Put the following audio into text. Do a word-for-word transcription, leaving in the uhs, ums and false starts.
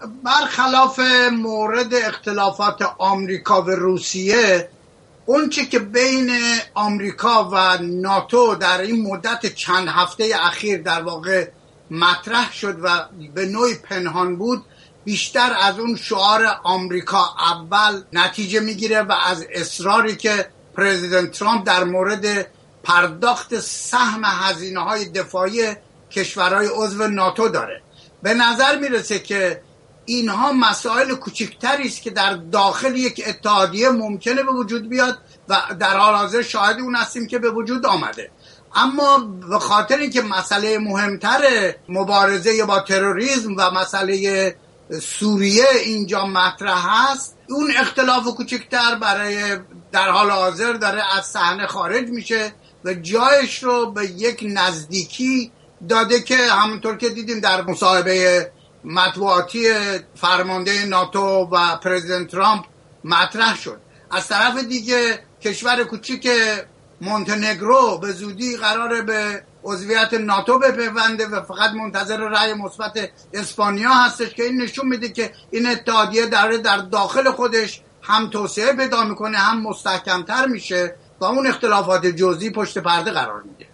برخلاف مورد اختلافات آمریکا و روسیه، اون چی که بین آمریکا و ناتو در این مدت چند هفته اخیر در واقع مطرح شد و به نوعی پنهان بود، بیشتر از اون شعار آمریکا اول نتیجه میگیره و از اصراری که پرزیدنت ترامپ در مورد پرداخت سهم هزینه‌های دفاعی کشورهای عضو ناتو داره. به نظر میرسه که اینها مسائل کوچکتری است که در داخل یک اتحادیه ممکنه به وجود بیاد و در حال حاضر شاهد اون هستیم که به وجود آمده. اما به خاطر اینکه مسئله مهمتر مبارزه با تروریسم و مسئله سوریه اینجا مطرح هست، اون اختلاف کوچکتر برای در حال حاضر داره از صحنه خارج میشه و جایش رو به یک نزدیکی داده که همونطور که دیدیم در مصاحبه مطبوعاتی فرمانده ناتو و پرزیدنت ترامپ مطرح شد. از طرف دیگه کشور کوچیک مونتنگرو به زودی قراره به عضویت ناتو بپیونده و فقط منتظر رأی مثبت اسپانیا هستش که این نشون میده که این اتحادیه داره در داخل خودش هم توسعه پیدا میکنه هم مستحکمتر میشه و اون اختلافات جزئی پشت پرده قرار میده.